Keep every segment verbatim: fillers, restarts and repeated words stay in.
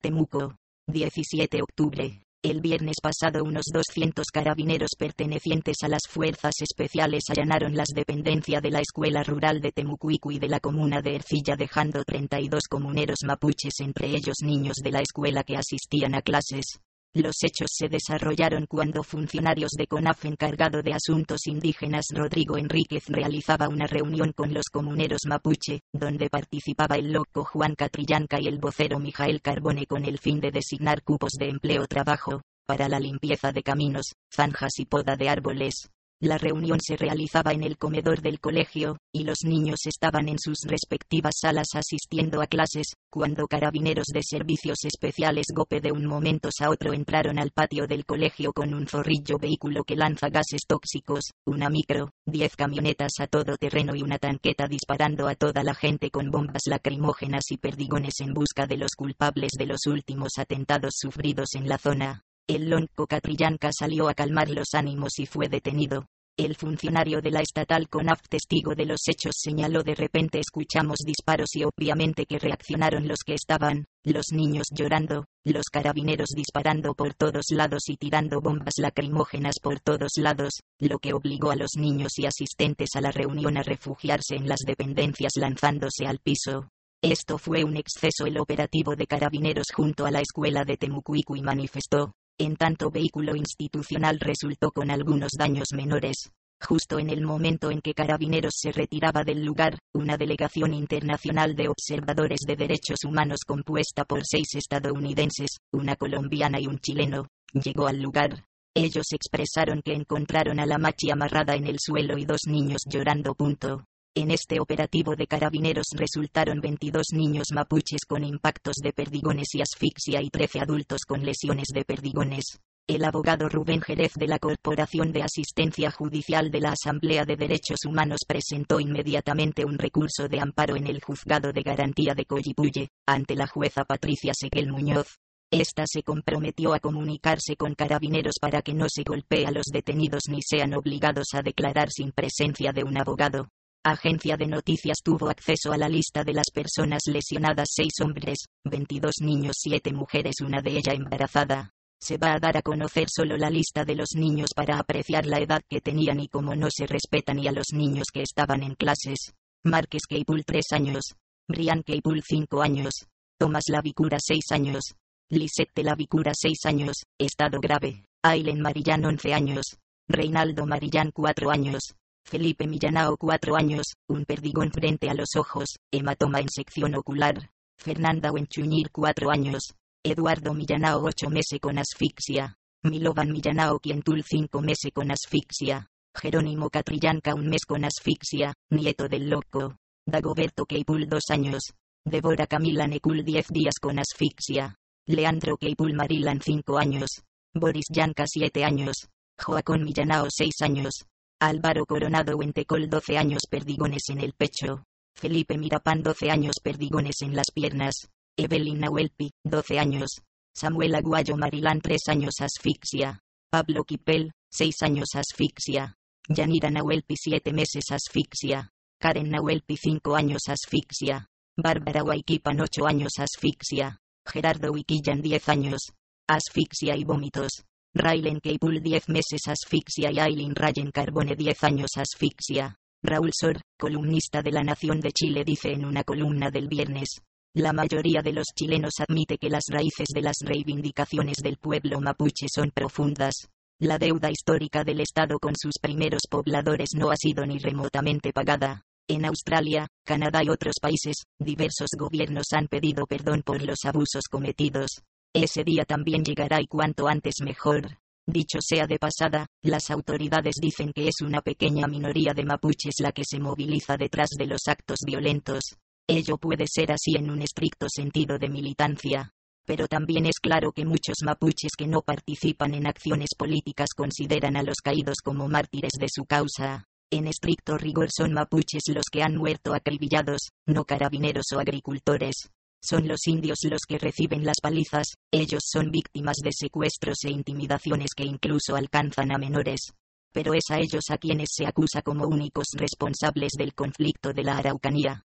Temuco. diecisiete de octubre. El viernes pasado unos doscientos carabineros pertenecientes a las fuerzas especiales allanaron las dependencias de la escuela rural de Temucuico y de la comuna de Ercilla, dejando treinta y dos comuneros mapuches, entre ellos niños de la escuela que asistían a clases. Los hechos se desarrollaron cuando funcionarios de CONAF encargado de asuntos indígenas Rodrigo Enríquez realizaba una reunión con los comuneros mapuche, donde participaba el loco Juan Catrillanca y el vocero Mijael Carbone, con el fin de designar cupos de empleo-trabajo para la limpieza de caminos, zanjas y poda de árboles. La reunión se realizaba en el comedor del colegio, y los niños estaban en sus respectivas salas asistiendo a clases, cuando carabineros de servicios especiales GOPE de un momento a otro entraron al patio del colegio con un zorrillo vehículo que lanza gases tóxicos, una micro, diez camionetas a todo terreno y una tanqueta, disparando a toda la gente con bombas lacrimógenas y perdigones en busca de los culpables de los últimos atentados sufridos en la zona. El lonco Catrillanca salió a calmar los ánimos y fue detenido. El funcionario de la estatal CONAF, testigo de los hechos, señaló: de repente escuchamos disparos y obviamente que reaccionaron los que estaban, los niños llorando, los carabineros disparando por todos lados y tirando bombas lacrimógenas por todos lados, lo que obligó a los niños y asistentes a la reunión a refugiarse en las dependencias lanzándose al piso. Esto fue un exceso. El operativo de carabineros junto a la escuela de Temucuico y manifestó. En tanto, vehículo institucional resultó con algunos daños menores. Justo en el momento en que Carabineros se retiraba del lugar, una delegación internacional de observadores de derechos humanos compuesta por seis estadounidenses, una colombiana y un chileno, llegó al lugar. Ellos expresaron que encontraron a la machi amarrada en el suelo y dos niños llorando. Punto. En este operativo de carabineros resultaron veintidós niños mapuches con impactos de perdigones y asfixia y trece adultos con lesiones de perdigones. El abogado Rubén Jerez de la Corporación de Asistencia Judicial de la Asamblea de Derechos Humanos presentó inmediatamente un recurso de amparo en el Juzgado de Garantía de Coyipulle, ante la jueza Patricia Seguel Muñoz. Esta se comprometió a comunicarse con carabineros para que no se golpee a los detenidos ni sean obligados a declarar sin presencia de un abogado. Agencia de Noticias tuvo acceso a la lista de las personas lesionadas: seis hombres, veintidós niños, siete mujeres, una de ellas embarazada. Se va a dar a conocer solo la lista de los niños para apreciar la edad que tenían y cómo no se respeta ni a los niños que estaban en clases. Márquez Keipul tres años. Brian Keipul cinco años. Tomás Lavicura seis años. Lisette Lavicura seis años, estado grave. Ailen Marillán once años. Reinaldo Marillán cuatro años. Felipe Millanao cuatro años, un perdigón frente a los ojos, hematoma en sección ocular. Fernanda Wenchuñir cuatro años. Eduardo Millanao ocho meses con asfixia. Milovan Millanao Quientul cinco meses con asfixia. Jerónimo Catrillanca un mes con asfixia, nieto del loco. Dagoberto Keipul dos años. Débora Camila Necul diez días con asfixia. Leandro Keipul Marilan cinco años. Boris Yanca siete años. Joacón Millanao seis años. Álvaro Coronado Huentecol doce años, perdigones en el pecho. Felipe Mirapán doce años, perdigones en las piernas. Evelyn Nahuelpi, doce años. Samuel Aguayo Marilán tres años, asfixia. Pablo Quipel, seis años, asfixia. Yanira Nahuelpi siete meses, asfixia. Karen Nahuelpi cinco años, asfixia. Bárbara Huayquipan ocho años, asfixia. Gerardo Huiquillan diez años. Asfixia y vómitos. Raylen Keipul diez meses, asfixia, y Aileen Rayen Carbone diez años, asfixia. Raúl Sor, columnista de La Nación de Chile, dice en una columna del viernes: la mayoría de los chilenos admite que las raíces de las reivindicaciones del pueblo mapuche son profundas. La deuda histórica del Estado con sus primeros pobladores no ha sido ni remotamente pagada. En Australia, Canadá y otros países, diversos gobiernos han pedido perdón por los abusos cometidos. Ese día también llegará y cuanto antes mejor. Dicho sea de pasada, las autoridades dicen que es una pequeña minoría de mapuches la que se moviliza detrás de los actos violentos. Ello puede ser así en un estricto sentido de militancia. Pero también es claro que muchos mapuches que no participan en acciones políticas consideran a los caídos como mártires de su causa. En estricto rigor son mapuches los que han muerto acribillados, no carabineros o agricultores. Son los indios los que reciben las palizas, ellos son víctimas de secuestros e intimidaciones que incluso alcanzan a menores. Pero es a ellos a quienes se acusa como únicos responsables del conflicto de la Araucanía.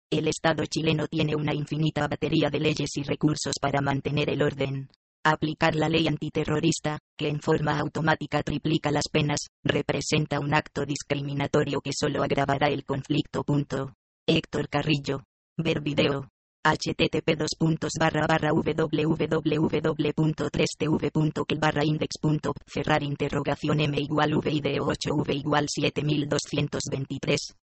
El Estado chileno tiene una infinita batería de leyes y recursos para mantener el orden. Aplicar la ley antiterrorista, que en forma automática triplica las penas, representa un acto discriminatorio que solo agravará el conflicto. Héctor Carrillo. Ver video. http dos puntos barra barra www.tres tv.cl barra index punto cerrar interrogación m igual v ide ocho v igual siete mil doscientos veintitrés